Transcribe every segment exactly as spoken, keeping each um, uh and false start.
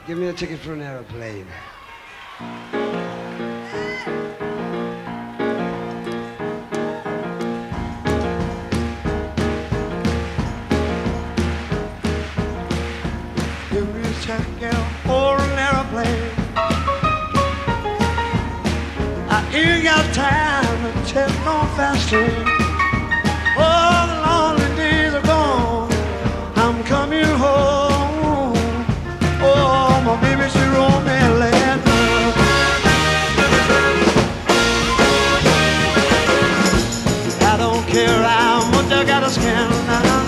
Give me a ticket for an aeroplane. Give me a ticket for an aeroplane. I ain't got time to take no fast train. Oh, the lonely days are gone. I'm coming home. Oh, my baby, she wrote me a letter. I don't care how much I gotta spend now.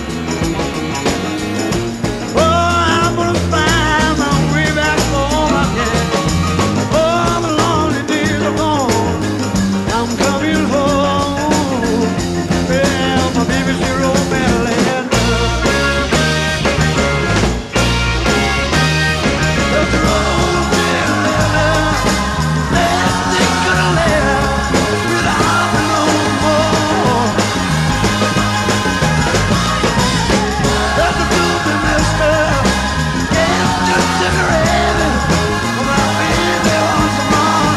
Oh, I'm gonna find my way back home again. Oh, the lonely days are gone. I'm coming home. Yeah, my baby, she wrote me a letter. She wrote me a letter. Let's think of the letter without no more. That's the truth, mister. Yes, just decorated. My baby wants some more.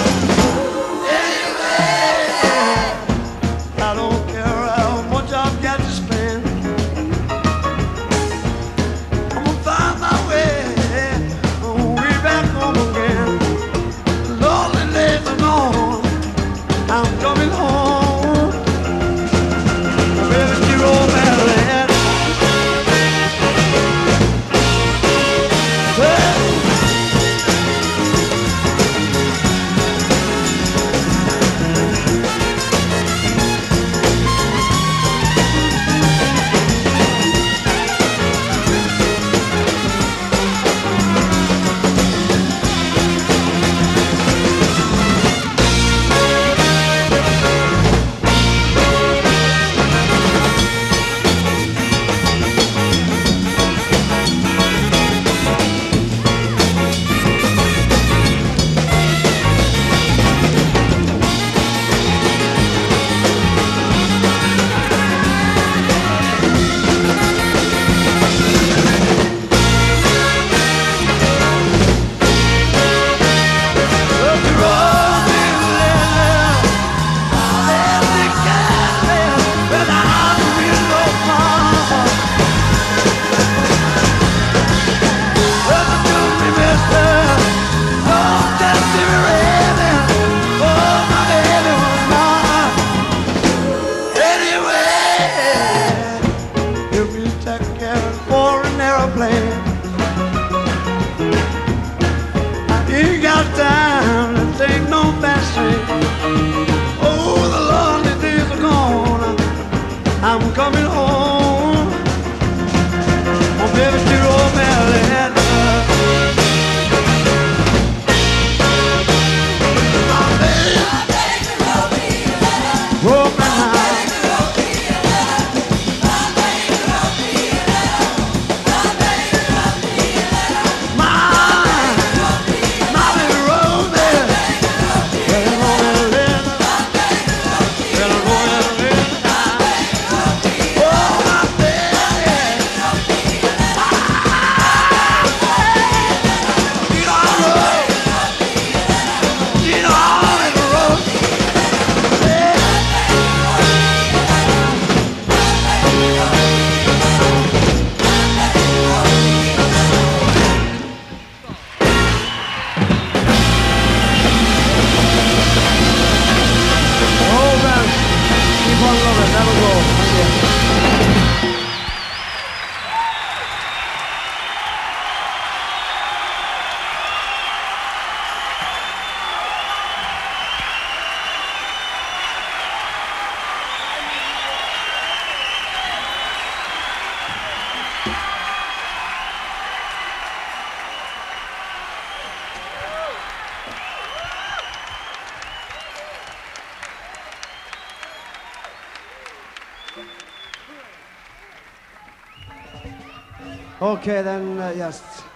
Anyway, I don't care how much I've got to spend. I'm gonna find my way, way back home again. Lonely days are gone. I'm coming home. Baby, she wrote me a letter. Hey. For an aeroplane, I ain't got time to take no fast train. Oh, the lonely days are gone. I'm coming home. Oh, baby, she wrote me a letter. My baby wrote me a letter. Wrote me now. Okay, then, uh, yes.